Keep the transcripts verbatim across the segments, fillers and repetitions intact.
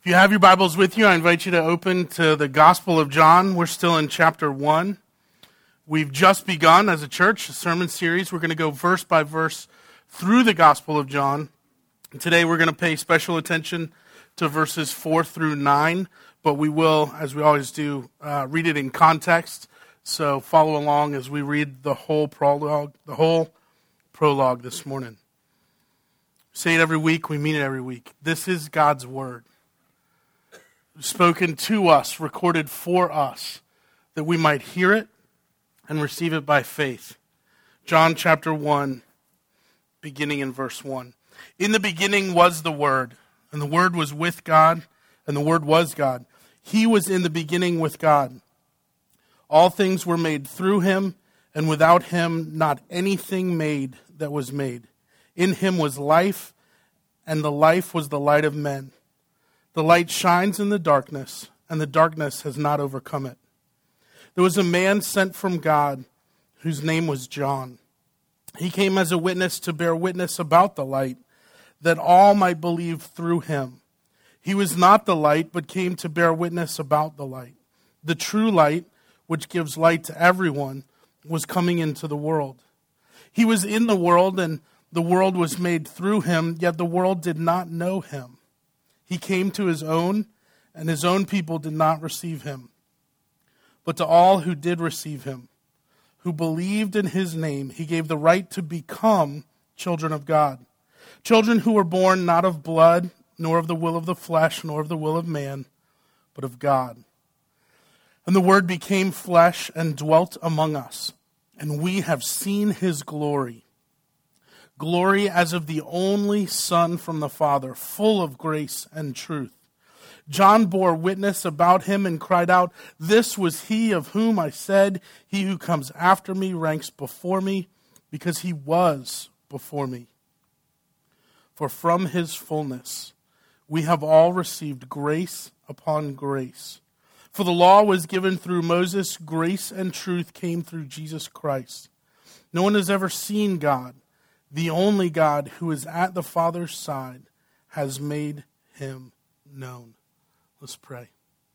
If you have your Bibles with you, I invite you to open to the Gospel of John. We're still in chapter one. We've just begun as a church, a sermon series. We're going to go verse by verse through the Gospel of John. And today we're going to pay special attention to verses four through nine, but we will, as we always do, uh, read it in context. So follow along as we read the whole prologue, the whole prologue this morning. We say it every week, we mean it every week. This is God's word, spoken to us, recorded for us, that we might hear it and receive it by faith. John chapter one, beginning in verse one. In the beginning was the Word, and the Word was with God, and the Word was God. He was in the beginning with God. All things were made through him, and without him not anything made that was made. In him was life, and the life was the light of men. The light shines in the darkness, and the darkness has not overcome it. There was a man sent from God whose name was John. He came as a witness to bear witness about the light, that all might believe through him. He was not the light, but came to bear witness about the light. The true light, which gives light to everyone, was coming into the world. He was in the world, and the world was made through him, yet the world did not know him. He came to his own, and his own people did not receive him. But to all who did receive him, who believed in his name, he gave the right to become children of God. Children who were born not of blood, nor of the will of the flesh, nor of the will of man, but of God. And the Word became flesh and dwelt among us, and we have seen his glory. Glory as of the only Son from the Father, full of grace and truth. John bore witness about him and cried out, "This was he of whom I said, he who comes after me ranks before me, because he was before me." For from his fullness we have all received grace upon grace. For the law was given through Moses, grace and truth came through Jesus Christ. No one has ever seen God. The only God who is at the Father's side has made him known. Let's pray.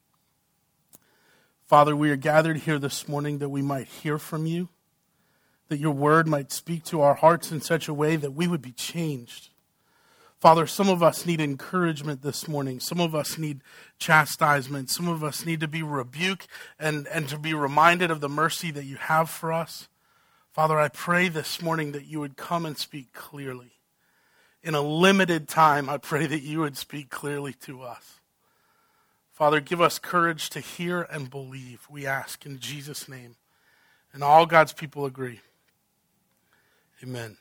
Father, we are gathered here this morning that we might hear from you, that your word might speak to our hearts in such a way that we would be changed. Father, some of us need encouragement this morning. Some of us need chastisement. Some of us need to be rebuked and, and to be reminded of the mercy that you have for us. Father, I pray this morning that you would come and speak clearly. In a limited time, I pray that you would speak clearly to us. Father, give us courage to hear and believe, we ask in Jesus' name. And all God's people agree. Amen.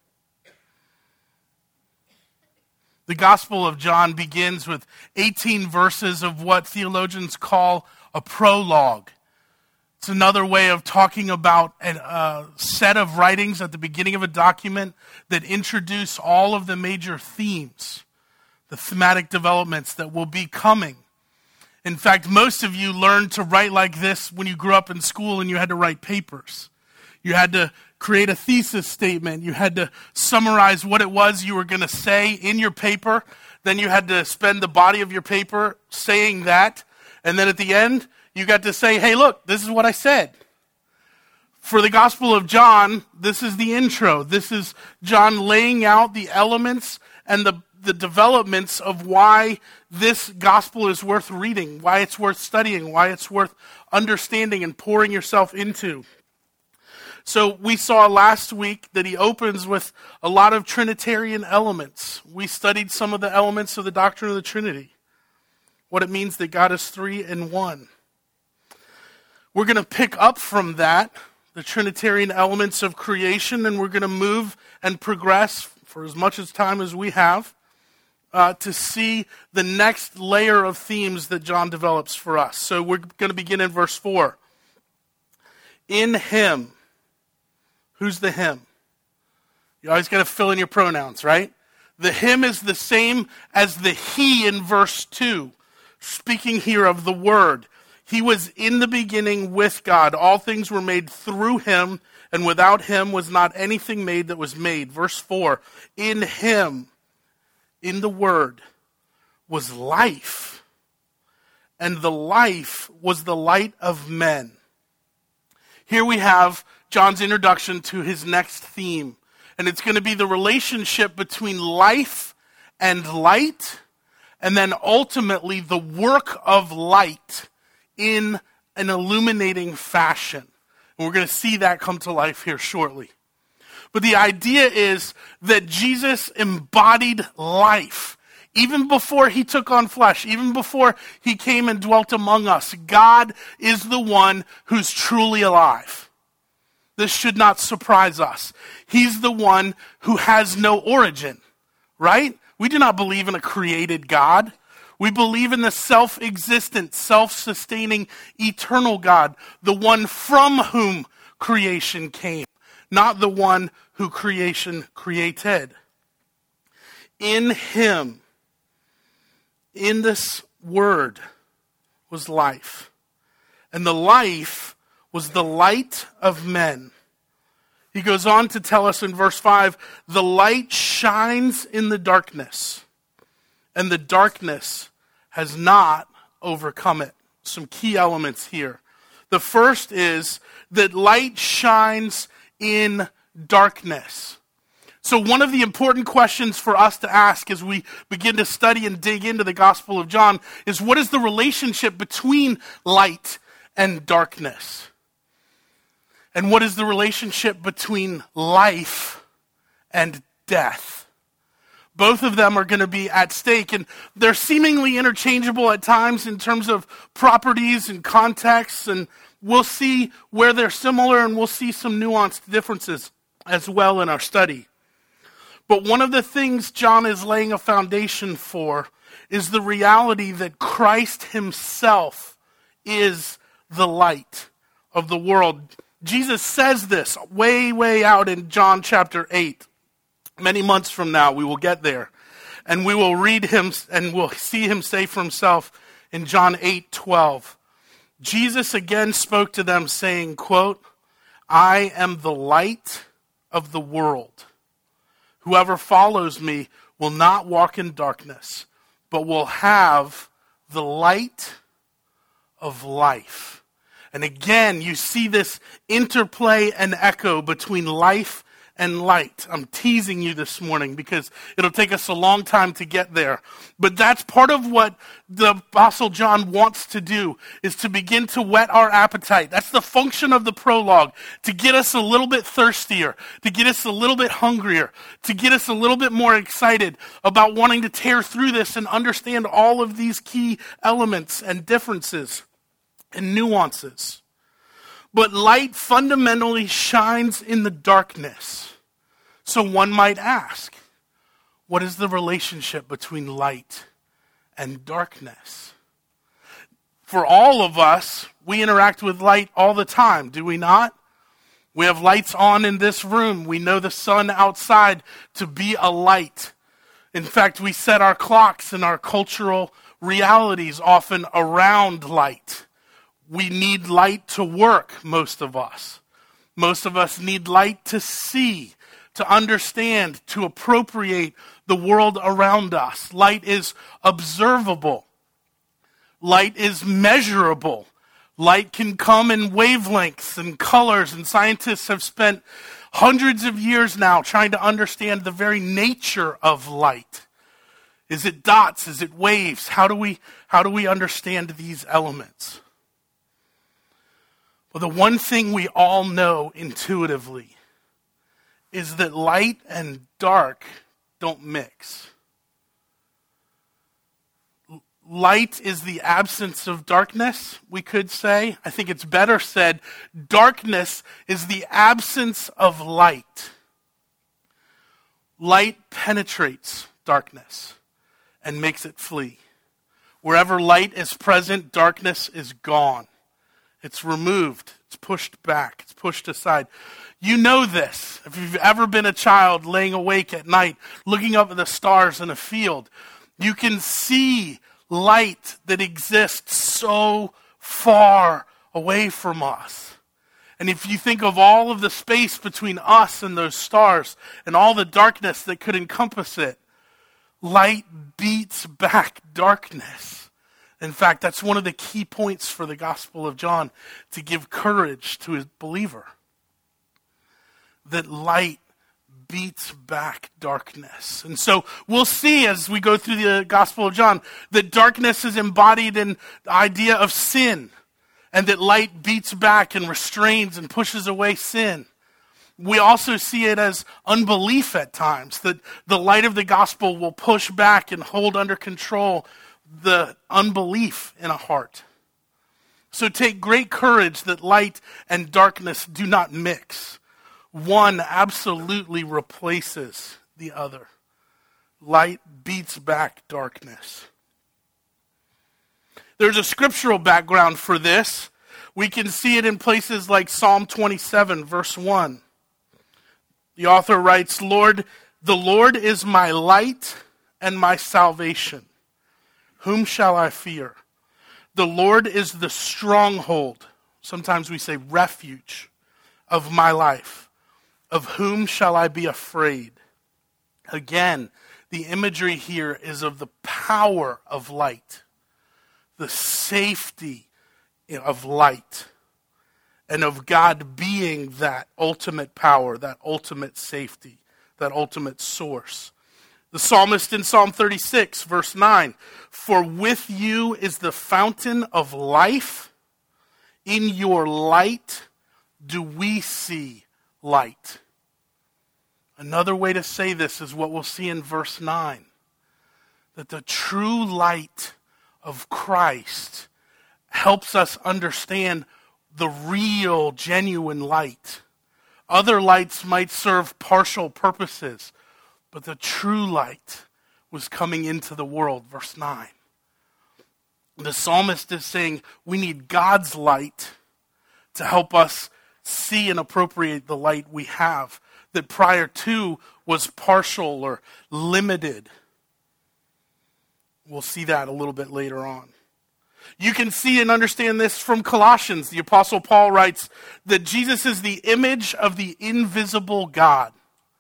The Gospel of John begins with eighteen verses of what theologians call a prologue. It's another way of talking about a uh, set of writings at the beginning of a document that introduce all of the major themes, the thematic developments that will be coming. In fact, most of you learned to write like this when you grew up in school and you had to write papers. You had to create a thesis statement. You had to summarize what it was you were going to say in your paper. Then you had to spend the body of your paper saying that. And then at the end, you got to say, hey, look, this is what I said. For the Gospel of John, this is the intro. This is John laying out the elements and the, the developments of why this gospel is worth reading, why it's worth studying, why it's worth understanding and pouring yourself into. So we saw last week that he opens with a lot of Trinitarian elements. We studied some of the elements of the doctrine of the Trinity, what it means that God is three in one. We're going to pick up from that, the Trinitarian elements of creation, and we're going to move and progress for as much as time as we have uh, to see the next layer of themes that John develops for us. So we're going to begin in verse four. In him. Who's the him? You always got to fill in your pronouns, right? The him is the same as the he in verse two, speaking here of the Word. He was in the beginning with God. All things were made through him, and without him was not anything made that was made. Verse four, in him, in the Word, was life. and the life was the light of men. Here we have John's introduction to his next theme, and it's going to be the relationship between life and light, and then ultimately the work of light in an illuminating fashion. And we're going to see that come to life here shortly. But the idea is that Jesus embodied life. Even before he took on flesh, even before he came and dwelt among us, God is the one who's truly alive. This should not surprise us. He's the one who has no origin, right? We do not believe in a created God. We believe in the self-existent, self-sustaining, eternal God, the one from whom creation came, not the one who creation created. In him, in this word, was life. And the life was the light of men. He goes on to tell us in verse five, the light shines in the darkness, and the darkness has not overcome it. Some key elements here. The first is that light shines in darkness. So one of the important questions for us to ask as we begin to study and dig into the Gospel of John is, what is the relationship between light and darkness? And what is the relationship between life and death? Both of them are going to be at stake, and they're seemingly interchangeable at times in terms of properties and contexts, and we'll see where they're similar, and we'll see some nuanced differences as well in our study. But one of the things John is laying a foundation for is the reality that Christ himself is the light of the world. Jesus says this way, way out in John chapter eight. Many months from now, we will get there. And we will read him and we'll see him say for himself in John eight twelve. Jesus again spoke to them saying, quote, I am the light of the world. Whoever follows me will not walk in darkness, but will have the light of life. And again, you see this interplay and echo between life and light. I'm teasing you this morning because it'll take us a long time to get there. But that's part of what the Apostle John wants to do, is to begin to whet our appetite. That's the function of the prologue, to get us a little bit thirstier, to get us a little bit hungrier, to get us a little bit more excited about wanting to tear through this and understand all of these key elements and differences and nuances. But light fundamentally shines in the darkness. So one might ask, what is the relationship between light and darkness? For all of us, we interact with light all the time, do we not? We have lights on in this room. We know the sun outside to be a light. In fact, we set our clocks and our cultural realities often around light. We need light to work, most of us. Most of us need light to see, to understand, to appropriate the world around us. Light is observable. Light is measurable. Light can come in wavelengths and colors, and scientists have spent hundreds of years now trying to understand the very nature of light. Is it dots? Is it waves? How do we, how do we understand these elements? Well, the one thing we all know intuitively is that light and dark don't mix. Light is the absence of darkness, we could say. I think it's better said, darkness is the absence of light. Light penetrates darkness and makes it flee. Wherever light is present, darkness is gone. It's removed. It's pushed back. It's pushed aside. You know this. If you've ever been a child laying awake at night, looking up at the stars in a field, you can see light that exists so far away from us. And if you think of all of the space between us and those stars and all the darkness that could encompass it, light beats back darkness. In fact, that's one of the key points for the Gospel of John, to give courage to his believer. That light beats back darkness. And so we'll see as we go through the Gospel of John that darkness is embodied in the idea of sin, and that light beats back and restrains and pushes away sin. We also see it as unbelief at times, that the light of the gospel will push back and hold under control the unbelief in a heart. So take great courage that light and darkness do not mix. One absolutely replaces the other. Light beats back darkness. There's a scriptural background for this. We can see it in places like Psalm twenty-seven, verse one. The author writes, Lord, the Lord is my light and my salvation. Whom shall I fear? The Lord is the stronghold, sometimes we say refuge, of my life. Of whom shall I be afraid? Again, the imagery here is of the power of light, the safety of light, and of God being that ultimate power, that ultimate safety, that ultimate source. The psalmist in Psalm thirty-six, verse nine, for with you is the fountain of life. In your light do we see light. Another way to say this is what we'll see in verse nine, that the true light of Christ helps us understand the real, genuine light. Other lights might serve partial purposes, but the true light was coming into the world. Verse nine. The psalmist is saying we need God's light to help us see and appropriate the light we have, that prior to was partial or limited. We'll see that a little bit later on. You can see and understand this from Colossians. The Apostle Paul writes that Jesus is the image of the invisible God.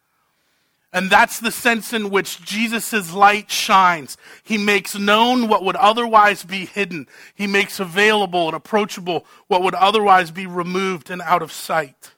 And that's the sense in which Jesus' light shines. He makes known what would otherwise be hidden. He makes available and approachable what would otherwise be removed and out of sight.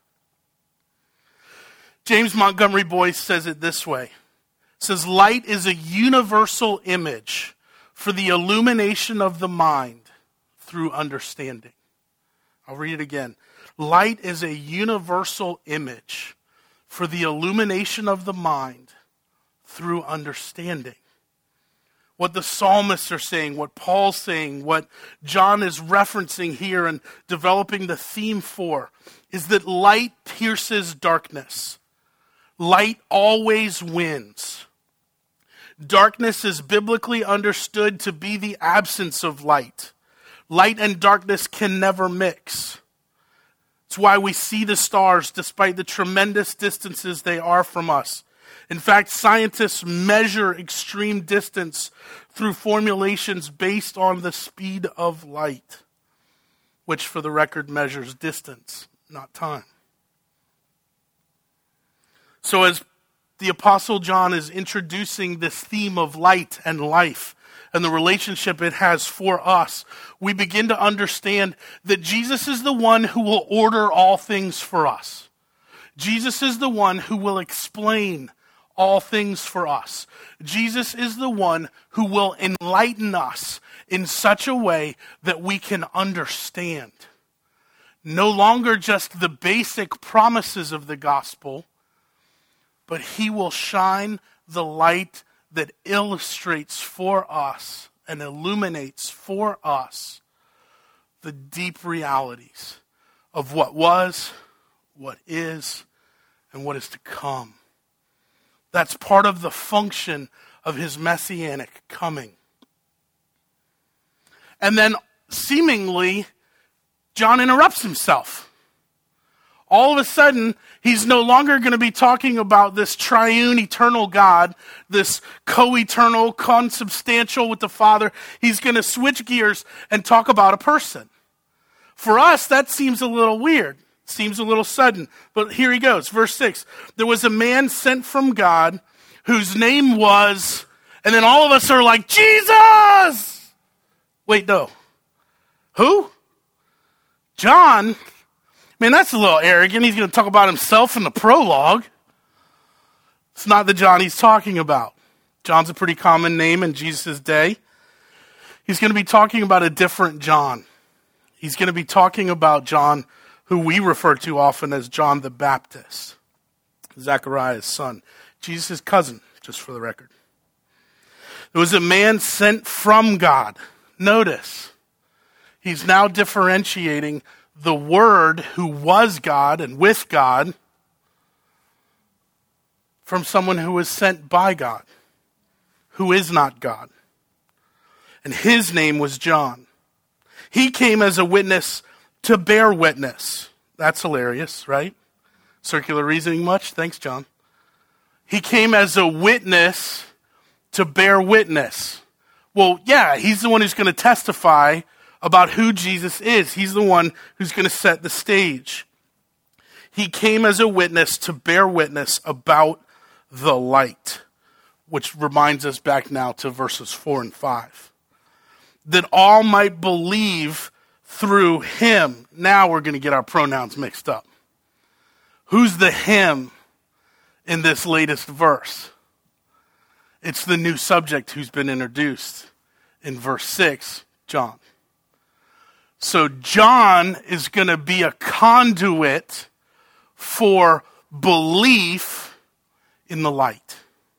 James Montgomery Boyce says it this way. It says, light is a universal image for the illumination of the mind through understanding. I'll read it again. Light is a universal image for the illumination of the mind through understanding. What the psalmists are saying, what Paul's saying, what John is referencing here and developing the theme for, is that light pierces darkness. Light always wins. Darkness is biblically understood to be the absence of light. Light and darkness can never mix. It's why we see the stars despite the tremendous distances they are from us. In fact, scientists measure extreme distance through formulations based on the speed of light, which for the record measures distance, not time. So as the Apostle John is introducing this theme of light and life and the relationship it has for us, we begin to understand that Jesus is the one who will order all things for us. Jesus is the one who will explain all things for us. Jesus is the one who will enlighten us in such a way that we can understand. No longer just the basic promises of the gospel, but he will shine the light that illustrates for us and illuminates for us the deep realities of what was, what is, and what is to come. That's part of the function of his messianic coming. And then, seemingly, John interrupts himself. All of a sudden, he's no longer going to be talking about this triune eternal God, this co-eternal, consubstantial with the Father. He's going to switch gears and talk about a person. For us, that seems a little weird. Seems a little sudden. But here he goes. Verse six. There was a man sent from God whose name was, and then all of us are like, Jesus! Wait, no. Who? John? Man, that's a little arrogant. He's going to talk about himself in the prologue. It's not the John he's talking about. John's a pretty common name in Jesus' day. He's going to be talking about a different John. He's going to be talking about John, who we refer to often as John the Baptist, Zechariah's son, Jesus' cousin, just for the record. There was a man sent from God. Notice, he's now differentiating the Word who was God and with God from someone who was sent by God, who is not God. And his name was John. He came as a witness to bear witness. That's hilarious, right? Circular reasoning much? Thanks, John. He came as a witness to bear witness. Well, yeah, he's the one who's going to testify about who Jesus is. He's the one who's going to set the stage. He came as a witness to bear witness about the light, which reminds us back now to verses four and five. That all might believe through him. Now we're going to get our pronouns mixed up. Who's the him in this latest verse? It's the new subject who's been introduced in verse six, John. So John is going to be a conduit for belief in the light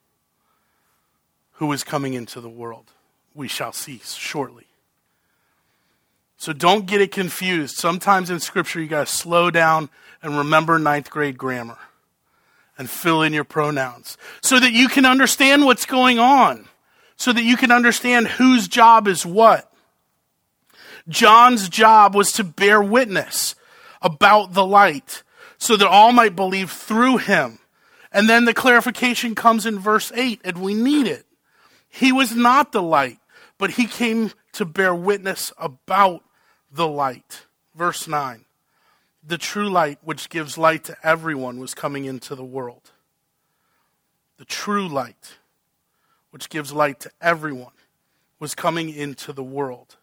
who is coming into the world. We shall see shortly. So don't get it confused. Sometimes in Scripture you got to slow down and remember ninth grade grammar and fill in your pronouns so that you can understand what's going on, so that you can understand whose job is what. John's job was to bear witness about the light so that all might believe through him. And then the clarification comes in verse eight, and we need it. He was not the light, but he came to bear witness about the light. Verse nine, the true light which gives light to everyone was coming into the world. The true light which gives light to everyone was coming into the world.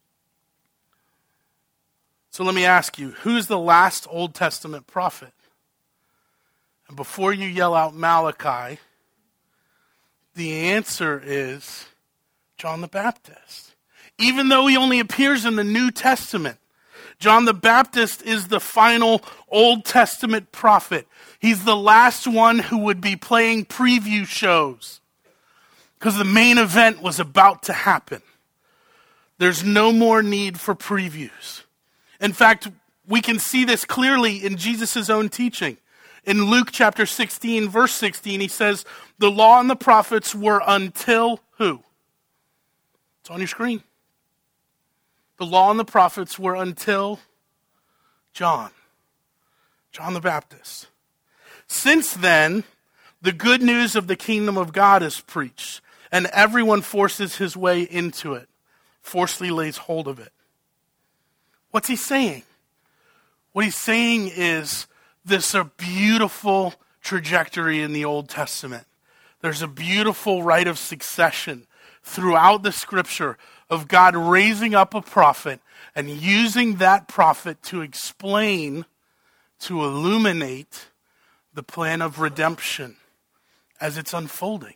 So let me ask you, who's the last Old Testament prophet? And before you yell out Malachi, the answer is John the Baptist. Even though he only appears in the New Testament, John the Baptist is the final Old Testament prophet. He's the last one who would be playing preview shows because the main event was about to happen. There's no more need for previews. In fact, we can see this clearly in Jesus' own teaching. In Luke chapter sixteen, verse sixteen, he says, the law and the prophets were until who? It's on your screen. The law and the prophets were until John, John the Baptist. Since then, the good news of the kingdom of God is preached, and everyone forces his way into it, forcefully lays hold of it. What's he saying? What he's saying is there's a beautiful trajectory in the Old Testament. There's a beautiful rite of succession throughout the scripture of God raising up a prophet and using that prophet to explain, to illuminate the plan of redemption as it's unfolding.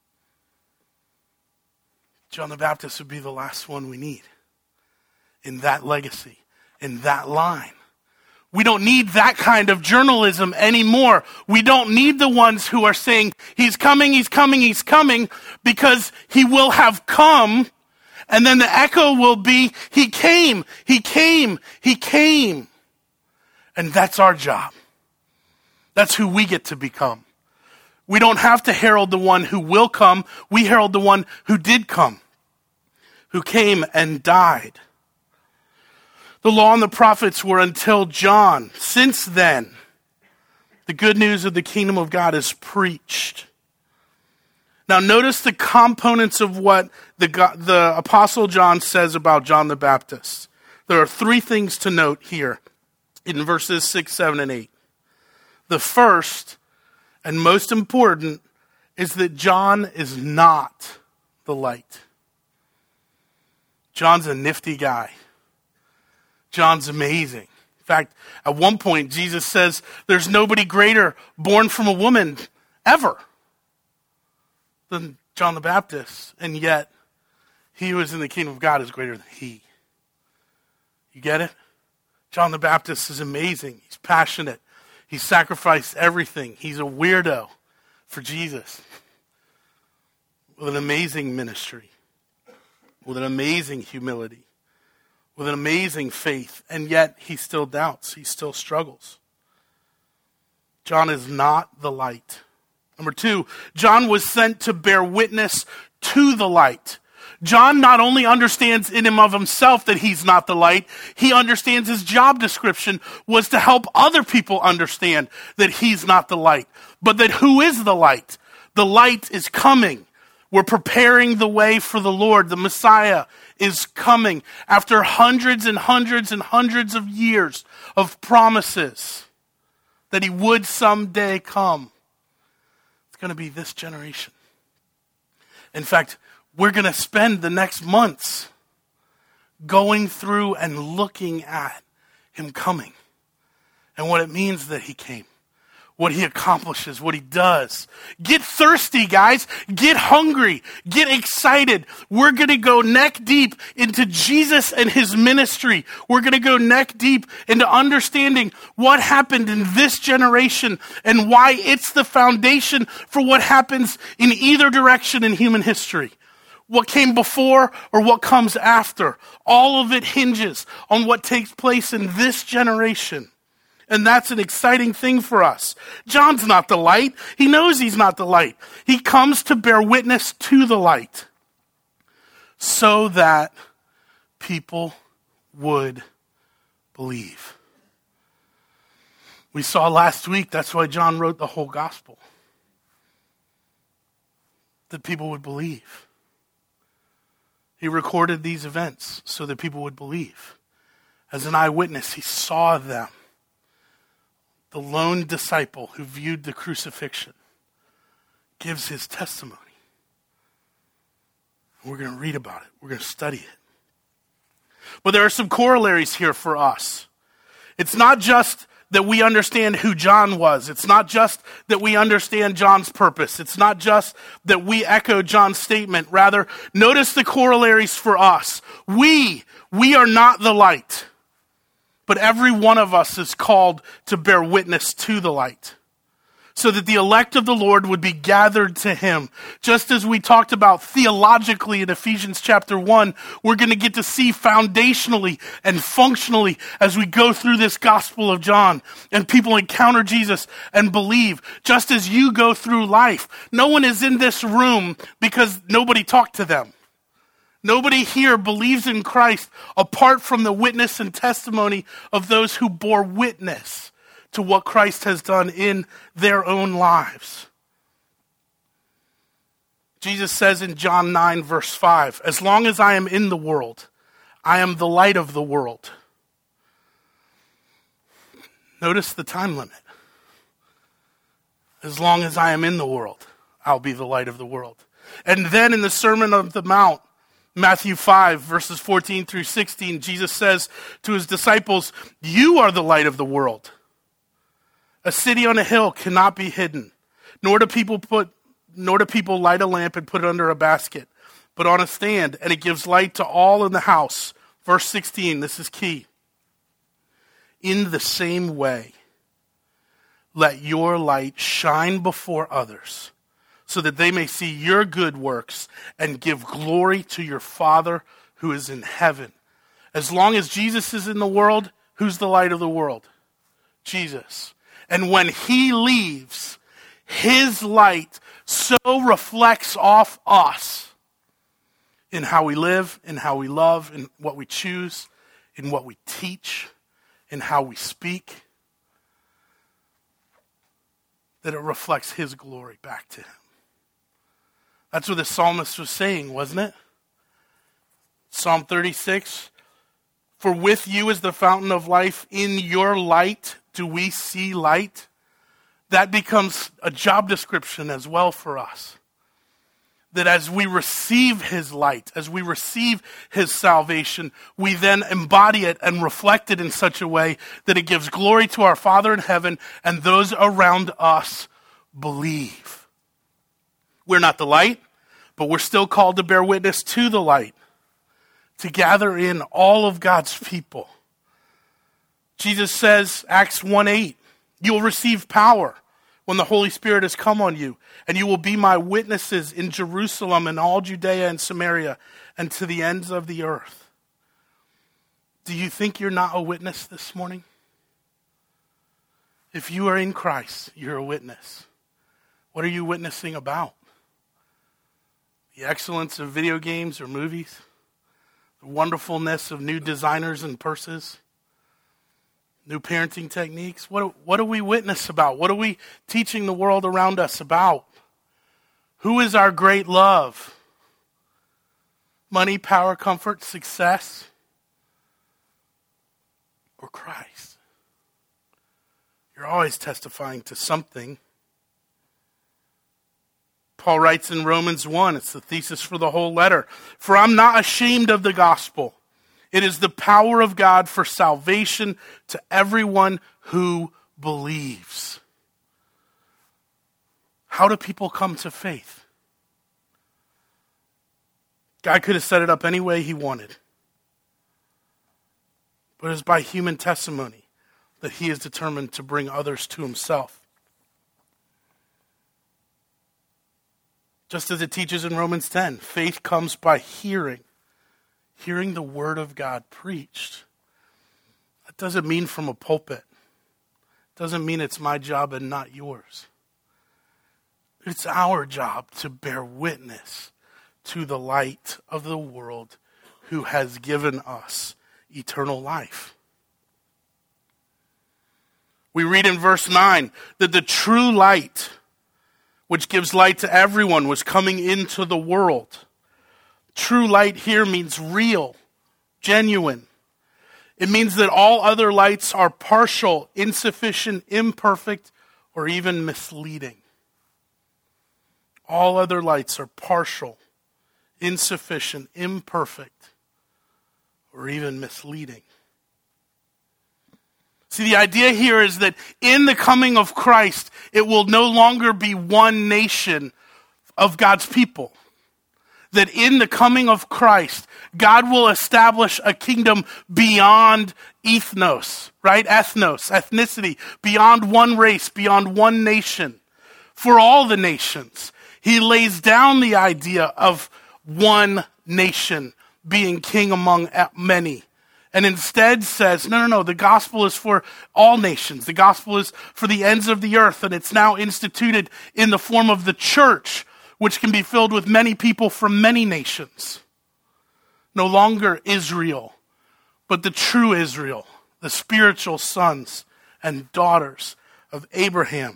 John the Baptist would be the last one we need in that legacy, in that line. We don't need that kind of journalism anymore. We don't need the ones who are saying, he's coming, he's coming, he's coming, because he will have come. And then the echo will be, he came, he came, he came. And that's our job. That's who we get to become. We don't have to herald the one who will come. We herald the one who did come, who came and died. The law and the prophets were until John. Since then, the good news of the kingdom of God is preached. Now notice the components of what the, the Apostle John says about John the Baptist. There are three things to note here in verses six, seven, and eight. The first and most important is that John is not the light. John's a nifty guy. John's amazing. In fact, at one point, Jesus says there's nobody greater born from a woman ever than John the Baptist. And yet, he who is in the kingdom of God is greater than he. You get it? John the Baptist is amazing. He's passionate. He sacrificed everything. He's a weirdo for Jesus. With an amazing ministry. With an amazing humility. With an amazing faith. And yet, he still doubts. He still struggles. John is not the light. Number two, John was sent to bear witness to the light. John not only understands in and of himself that he's not the light, he understands his job description was to help other people understand that he's not the light, but that who is the light? The light is coming. We're preparing the way for the Lord. The Messiah is coming after hundreds and hundreds and hundreds of years of promises that he would someday come. It's going to be this generation. In fact, we're going to spend the next months going through and looking at him coming and what it means that he came, what he accomplishes, what he does. Get thirsty, guys. Get hungry. Get excited. We're going to go neck deep into Jesus and his ministry. We're going to go neck deep into understanding what happened in this generation and why it's the foundation for what happens in either direction in human history. What came before or what comes after. All of it hinges on what takes place in this generation. And that's an exciting thing for us. John's not the light. He knows he's not the light. He comes to bear witness to the light so that people would believe. We saw last week, that's why John wrote the whole gospel. That people would believe. He recorded these events so that people would believe. As an eyewitness, he saw them. The lone disciple who viewed the crucifixion gives his testimony. We're going to read about it. We're going to study it. But there are some corollaries here for us. It's not just that we understand who John was. It's not just that we understand John's purpose. It's not just that we echo John's statement. Rather, notice the corollaries for us. We, we are not the light. But every one of us is called to bear witness to the light. So that the elect of the Lord would be gathered to him. Just as we talked about theologically in Ephesians chapter one, we're going to get to see foundationally and functionally as we go through this Gospel of John and people encounter Jesus and believe. Just as you go through life. No one is in this room because nobody talked to them. Nobody here believes in Christ apart from the witness and testimony of those who bore witness to what Christ has done in their own lives. Jesus says in John nine verse five, as long as I am in the world, I am the light of the world. Notice the time limit. As long as I am in the world, I'll be the light of the world. And then in the Sermon on the Mount, Matthew five verses fourteen through sixteen, Jesus says to his disciples, you are the light of the world. A city on a hill cannot be hidden, nor do people put, nor do people light a lamp and put it under a basket, but on a stand, and it gives light to all in the house. Verse sixteen, this is key. In the same way, let your light shine before others, so that they may see your good works and give glory to your Father who is in heaven. As long as Jesus is in the world, who's the light of the world? Jesus. And when he leaves, his light so reflects off us in how we live, in how we love, in what we choose, in what we teach, in how we speak, that it reflects his glory back to him. That's what the psalmist was saying, wasn't it? Psalm thirty-six, for with you is the fountain of life. In your light do we see light. That becomes a job description as well for us. that as we receive his light, as we receive his salvation, we then embody it and reflect it in such a way that it gives glory to our Father in heaven, and those around us believe. We're not the light, but we're still called to bear witness to the light, to gather in all of God's people. Jesus says, Acts one eight, you will receive power when the Holy Spirit has come on you, and you will be my witnesses in Jerusalem and all Judea and Samaria and to the ends of the earth. Do you think you're not a witness this morning? If you are in Christ, you're a witness. What are you witnessing about? The excellence of video games or movies? The wonderfulness of new designers and purses? New parenting techniques? What, what do we witness about? What are we teaching the world around us about? Who is our great love? Money, power, comfort, success? Or Christ? You're always testifying to something. Paul writes in Romans one, it's the thesis for the whole letter. For I'm not ashamed of the gospel. It is the power of God for salvation to everyone who believes. How do people come to faith? God could have set it up any way he wanted. But it's by human testimony that he is determined to bring others to himself. Just as it teaches in Romans ten, faith comes by hearing. Hearing the word of God preached. That doesn't mean from a pulpit. It doesn't mean it's my job and not yours. It's our job to bear witness to the light of the world who has given us eternal life. We read in verse nine that the true light, which gives light to everyone, was coming into the world. True light here means real, genuine. It means that all other lights are partial, insufficient, imperfect, or even misleading. All other lights are partial, insufficient, imperfect, or even misleading. See, the idea here is that in the coming of Christ, it will no longer be one nation of God's people. That in the coming of Christ, God will establish a kingdom beyond ethnos, right? Ethnos, ethnicity, beyond one race, beyond one nation, for all the nations. He lays down the idea of one nation being king among many, and instead says, no, no, no, the gospel is for all nations. The gospel is for the ends of the earth, and it's now instituted in the form of the church, which can be filled with many people from many nations. No longer Israel, but the true Israel, the spiritual sons and daughters of Abraham.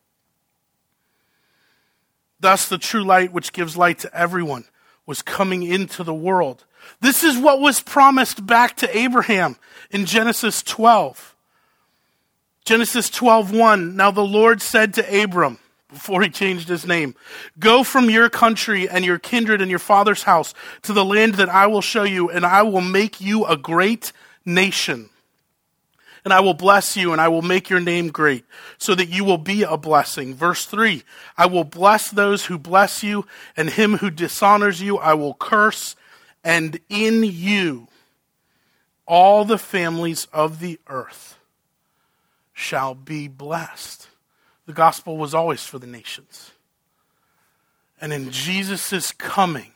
Thus, the true light, which gives light to everyone, was coming into the world. This is what was promised back to Abraham in Genesis twelve. Genesis twelve one, now the Lord said to Abram, before he changed his name, go from your country and your kindred and your father's house to the land that I will show you, and I will make you a great nation. And I will bless you, and I will make your name great, so that you will be a blessing. Verse three, I will bless those who bless you, and him who dishonors you I will curse, and in you all the families of the earth shall be blessed. The gospel was always for the nations. And in Jesus' coming,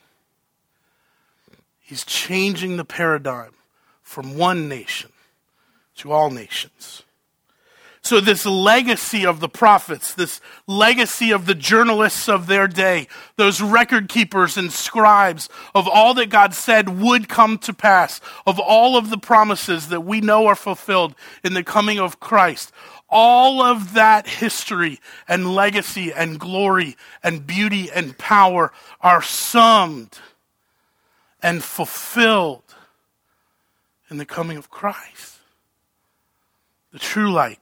he's changing the paradigm from one nation to all nations. So this legacy of the prophets, this legacy of the journalists of their day, those record keepers and scribes of all that God said would come to pass, of all of the promises that we know are fulfilled in the coming of Christ, all of that history and legacy and glory and beauty and power are summed and fulfilled in the coming of Christ. The true light,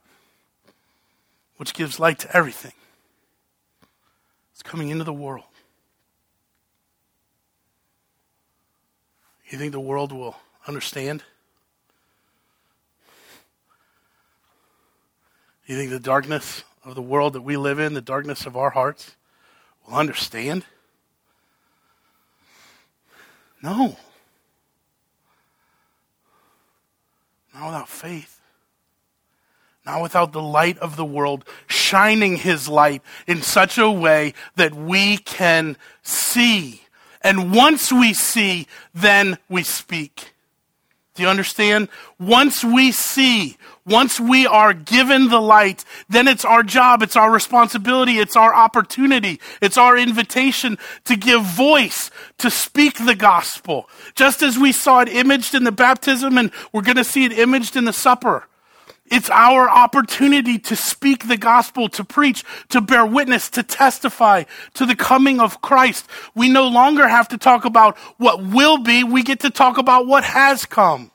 which gives light to everything, is coming into the world. You think the world will understand? You think the darkness of the world that we live in, the darkness of our hearts, will understand? No. Not without faith. Not without the light of the world shining his light in such a way that we can see. And once we see, then we speak. Do you understand? Once we see, once we are given the light, then it's our job, it's our responsibility, it's our opportunity, it's our invitation to give voice, to speak the gospel. Just as we saw it imaged in the baptism and we're going to see it imaged in the supper. It's our opportunity to speak the gospel, to preach, to bear witness, to testify to the coming of Christ. We no longer have to talk about what will be. We get to talk about what has come.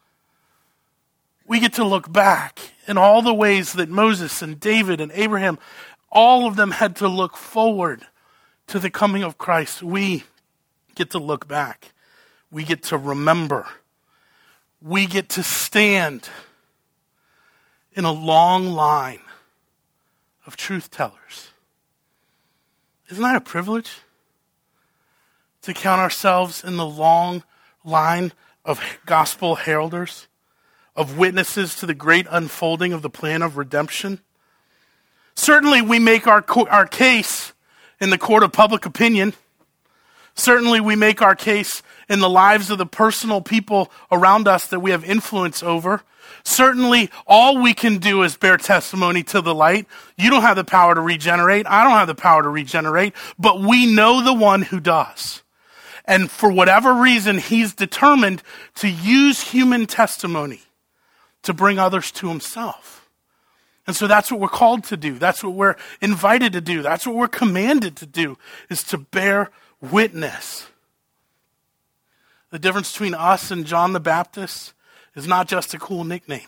We get to look back in all the ways that Moses and David and Abraham, all of them had to look forward to the coming of Christ. We get to look back. We get to remember. We get to stand in a long line of truth tellers. Isn't that a privilege? To count ourselves in the long line of gospel heralders, of witnesses to the great unfolding of the plan of redemption. Certainly we make our, co- our case in the court of public opinion. Certainly we make our case in the lives of the personal people around us that we have influence over. Certainly, all we can do is bear testimony to the light. You don't have the power to regenerate. I don't have the power to regenerate. But we know the one who does. And for whatever reason, he's determined to use human testimony to bring others to himself. And so that's what we're called to do. That's what we're invited to do. That's what we're commanded to do, is to bear witness. The difference between us and John the Baptist is not just a cool nickname.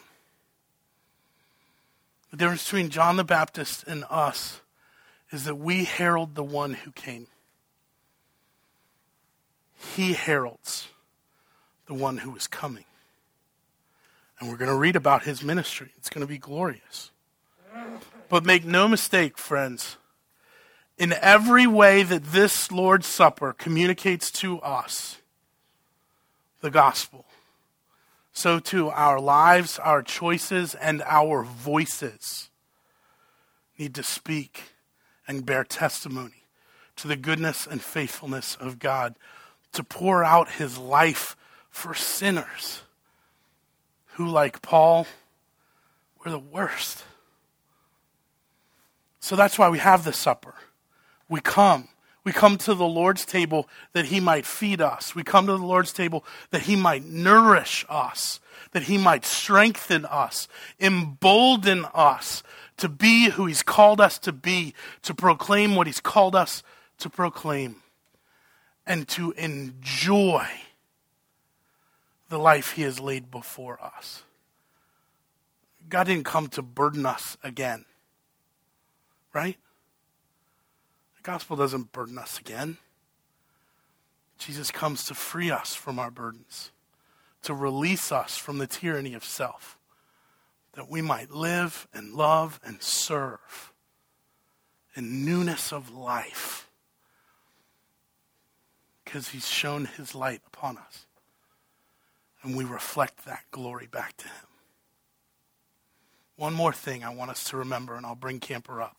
The difference between John the Baptist and us is that we herald the one who came. He heralds the one who is coming. And we're going to read about his ministry. It's going to be glorious. But make no mistake, friends, in every way that this Lord's Supper communicates to us the gospel, so too our lives, our choices, and our voices need to speak and bear testimony to the goodness and faithfulness of God, to pour out his life for sinners who, like Paul, were the worst. So that's why we have the supper. We come. We come to the Lord's table that he might feed us. We come to the Lord's table that he might nourish us, that he might strengthen us, embolden us to be who he's called us to be, to proclaim what he's called us to proclaim, and to enjoy the life he has laid before us. God didn't come to burden us again, right? The gospel doesn't burden us again. Jesus comes to free us from our burdens, to release us from the tyranny of self, that we might live and love and serve in newness of life, because he's shown his light upon us, and we reflect that glory back to him. One more thing I want us to remember, and I'll bring Camper up.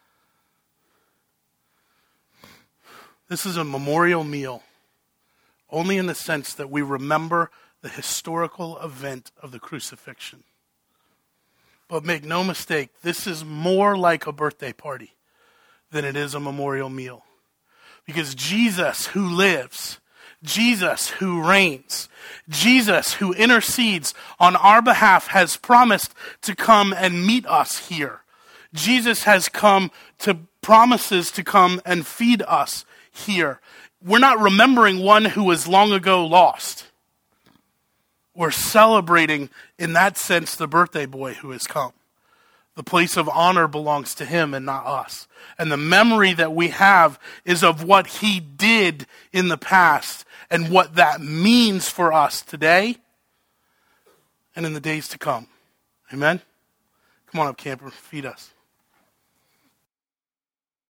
This is a memorial meal, only in the sense that we remember the historical event of the crucifixion. But make no mistake, this is more like a birthday party than it is a memorial meal. Because Jesus who lives, Jesus who reigns, Jesus who intercedes on our behalf has promised to come and meet us here. Jesus has come to promises to come and feed us here. We're not remembering one who was long ago lost. We're celebrating, in that sense, the birthday boy who has come. The place of honor belongs to him and not us. And the memory that we have is of what he did in the past and what that means for us today and in the days to come. Amen? Come on up, camper. Feed us.